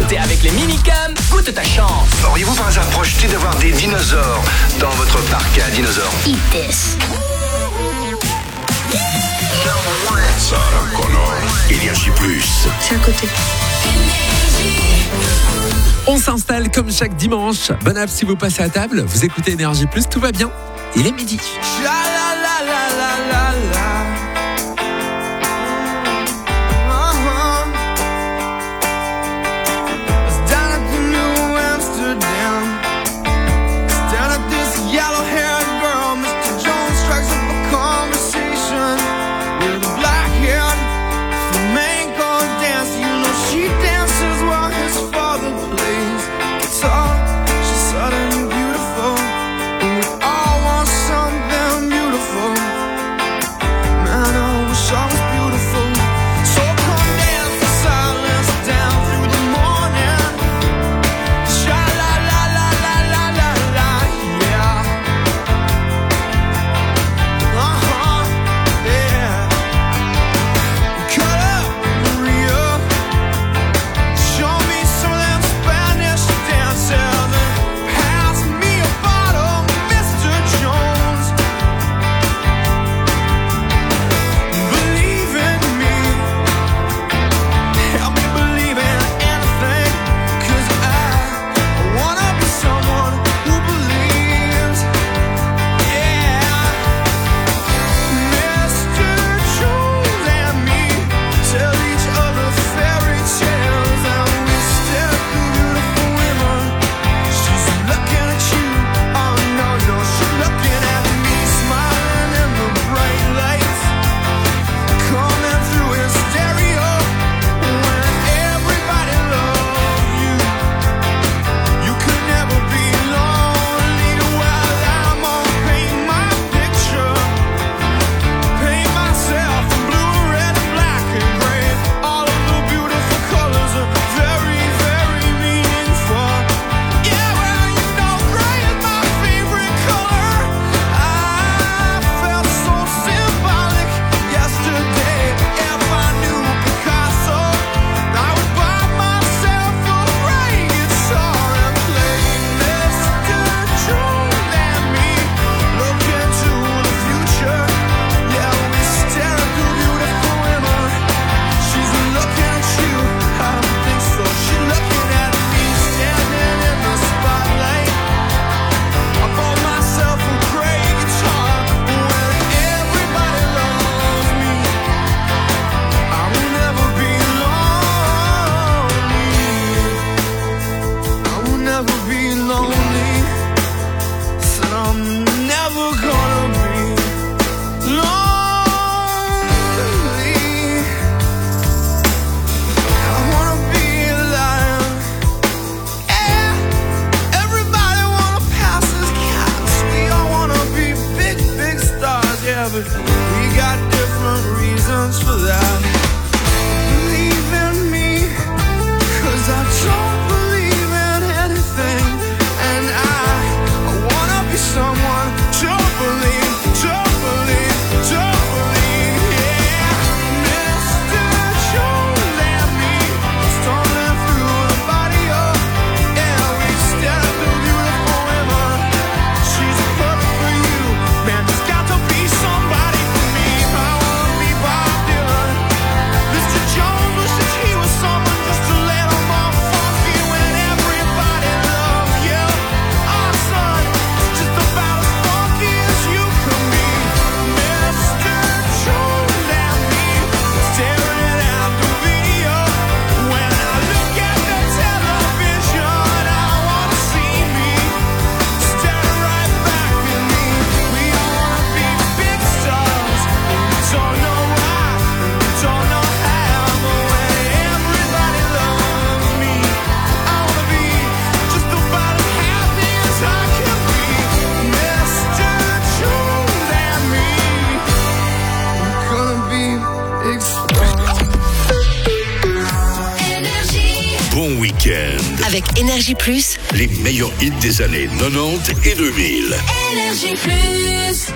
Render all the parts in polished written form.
T'es avec les minicams, goûte ta chance. Auriez-vous par hasard projeté d'avoir des dinosaures dans votre parc à dinosaures? Eat this. Sarah Connor, Énergie Plus. C'est à côté. On s'installe comme chaque dimanche. Bon app si vous passez à table. Vous écoutez Énergie Plus, tout va bien. Il est midi. Avec Énergie Plus, les meilleurs hits des années 90 et 2000. Énergie Plus.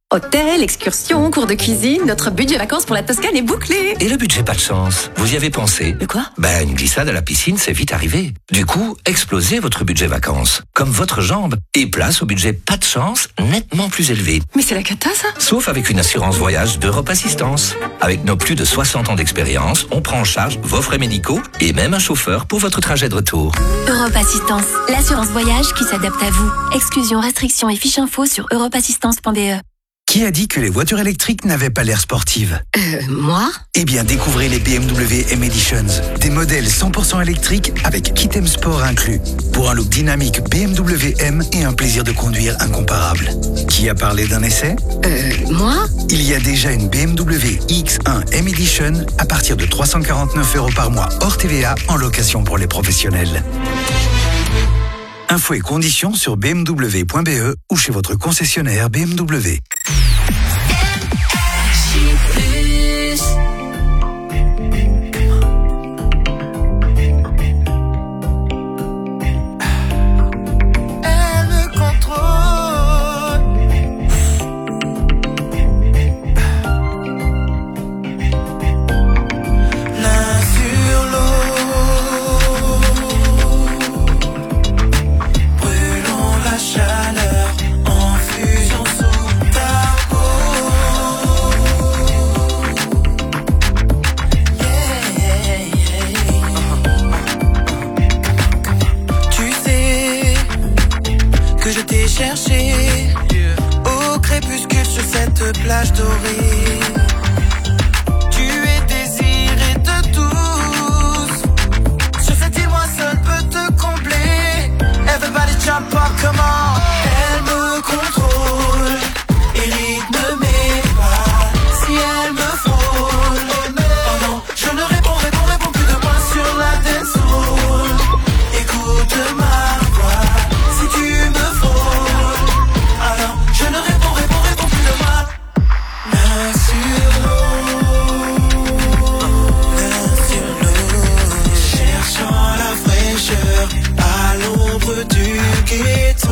Hôtel, excursion, cours de cuisine, notre budget vacances pour la Toscane est bouclé. Et le budget pas de chance, vous y avez pensé? De quoi? Une glissade à la piscine, c'est vite arrivé. Du coup, explosez votre budget vacances, comme votre jambe, et place au budget pas de chance nettement plus élevé. Mais c'est la cata, ça? Sauf avec une assurance voyage d'Europe Assistance. Avec nos plus de 60 ans d'expérience, on prend en charge vos frais médicaux et même un chauffeur pour votre trajet de retour. Europe Assistance, l'assurance voyage qui s'adapte à vous. Exclusions, restrictions et fiches info sur europeassistance.be. Qui a dit que les voitures électriques n'avaient pas l'air sportives? Moi? Eh bien, découvrez les BMW M Editions. Des modèles 100% électriques avec kit M Sport inclus. Pour un look dynamique BMW M et un plaisir de conduire incomparable. Qui a parlé d'un essai? Moi? Il y a déjà une BMW X1 M Edition à partir de 349 € par mois hors TVA en location pour les professionnels. Infos et conditions sur bmw.be ou chez votre concessionnaire BMW. Chercher au crépuscule sur cette plage dorée. Tu es désiré de tous. Sur cette île, moi seul peux te combler. Everybody jump up, come on. Elle me contrôle et rythme mes pas. Si elle me frôle, oh non, je ne réponds plus de moi sur la dance hall. Écoute ma voix, si tu me frôles. Je ne réponds plus de moi. Main sur l'eau, cherchant la fraîcheur à l'ombre du ghetto.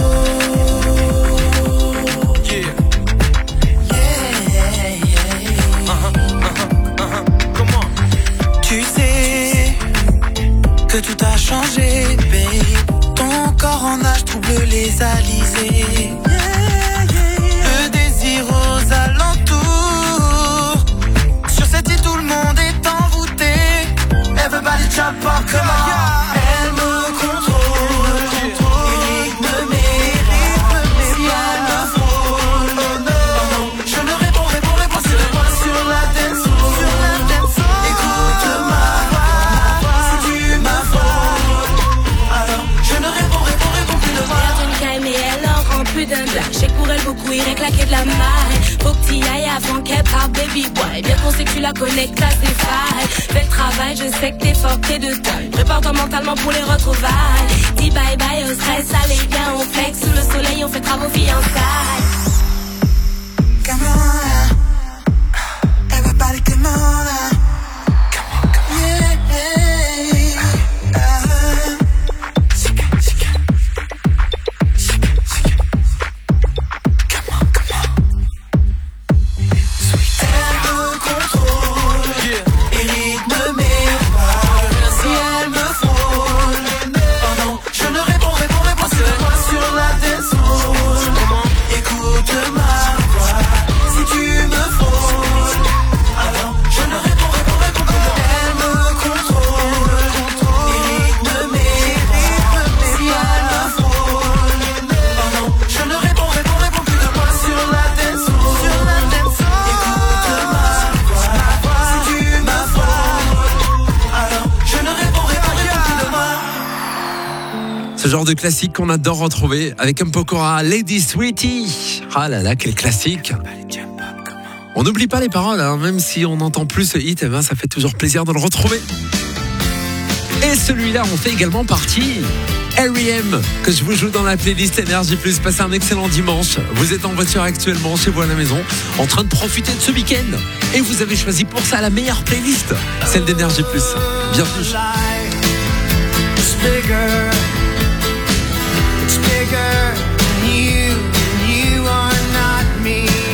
Tu sais que tout a changé, babe. Ton corps en nage trouble les alizés. Le désir aux alentours. Sur cette île, tout le monde est envoûté. Everybody jump up, come on. Elle me contrôle et rythme mes pas. Si elle me frôle, oh non, je ne réponds plus de moi sur la dance hall. Écoute ma voix, si tu m'affrontes, alors je ne réponds plus de moi. Mais elle en rend plus d'un blague. Je sais que pour elle beaucoup irait claquer de la maille. Faut que t'y ailles avant qu'elle parte, baby boy. Bien qu'on sait que tu la connectes à ses failles. Fais le travail, je sais que t'es fort, t'es de taille. Prépare-toi mentalement pour les retrouvailles. Dis bye bye au stress, allez viens on flex. Sous le soleil on fait travaux fiançailles. Come on, everybody come on. Ce genre de classique qu'on adore retrouver avec un Pokora, Lady Sweetie. Ah là là, quel classique. On n'oublie pas les paroles, hein, même si on n'entend plus ce hit, ça fait toujours plaisir de le retrouver. Et celui-là, on fait également partie. R.E.M. que je vous joue dans la playlist Énergie Plus. Passez un excellent dimanche. Vous êtes en voiture actuellement, chez vous à la maison, en train de profiter de ce week-end. Et vous avez choisi pour ça la meilleure playlist, celle d'Énergie Plus. Bienvenue. It's bigger than you are not me.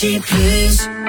petit plus.